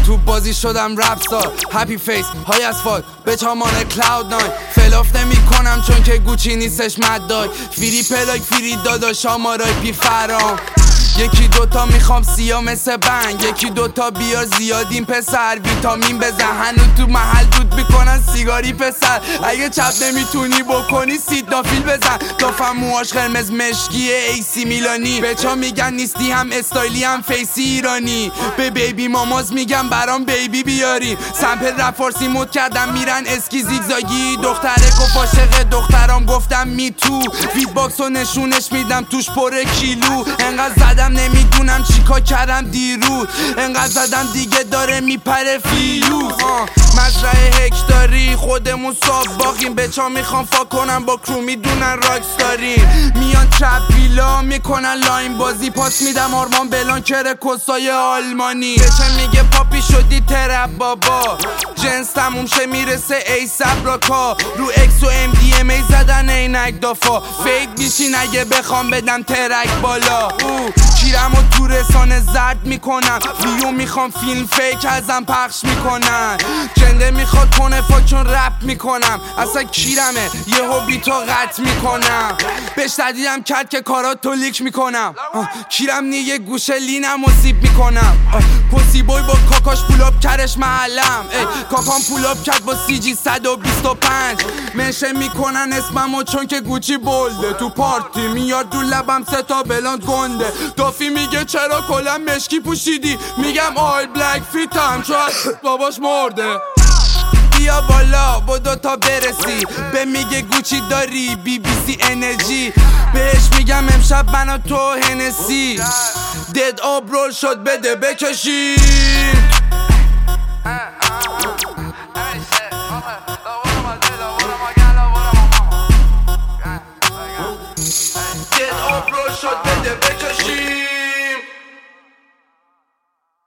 تو بازی شدم رپستار هپی فیس های اسفالت به چامان کلاود ناین فلاف نمی کنم چون که گوچی نیستش مدای فیری پلاک فیری داداش آمارای پی فرام یکی دوتا میخوام سیا مثل بنگ یکی دوتا بیار زیادین پسر ویتامین بزن هنو تو محل دود میکنن سیگاری پسر اگه چپ نمیتونی بکنی سیدنافیل بزن دافم موهاش قرمز مشکیه ایسی میلانی بچا میگن نیستی هم استایلی هم فیسی ایرانی به بیبی ماماز میگم برام بیبی بیاری سمپل رپ فارسی مد کردم میرن اسکی زیگزاگی دختره گفت عاشق دخترام گفتم می تو بیت باکس و نشونش میدم توش پر کیلو انقدر زدم نمیدونم چیکار کردم دیروز انقدر زدم دیگه داره میپره فیوز مزرعه هکتاری خودمون ساب باقیم بچا میخوام فا کنم با کرو میدونن راکس داریم میان چپیلا میکنن لاین بازی پاس میدم آرمان بلان کره کسای آلمانی بچه میگه پاپی شدی ترپ بابا جنس تموم شه میرسه ای سبراکا رو اکس و ام دی ام ای زدن اینک دافا فیک بیشین اگه بخوام بدم ترک بالا کیرم و تو رسانه زرد میکنم ویو میخوام فیلم فیک ازم پخش میکنن جنده میخواد کنه فاکشون رپ میکنم اصلا کیرمه یه هوبی تا قطع میکنم بهش تدیدم کرد که کارات لیک میکنم کیرم یه گوشه لینم و زیب میکنم پوسی بوی با کاکاش پولاب کرش محلم کاکام پولاب کرد با سی جی 125 منشه میکنن اسممو چون که گوچی بلده تو پارتی میاد دو لبم سه تا بلان گنده دافی میگه چرا کلا مشکی پوشیدی میگم آیل بلک فیتم چون باباش مرده بیا بالا با دوتا برسی به میگه گوچی داری بی بی سی انرژی بهش میگم امشب من و تو هنسی دد آب رول شد بده بکشی دد آب رول شد بده بکشی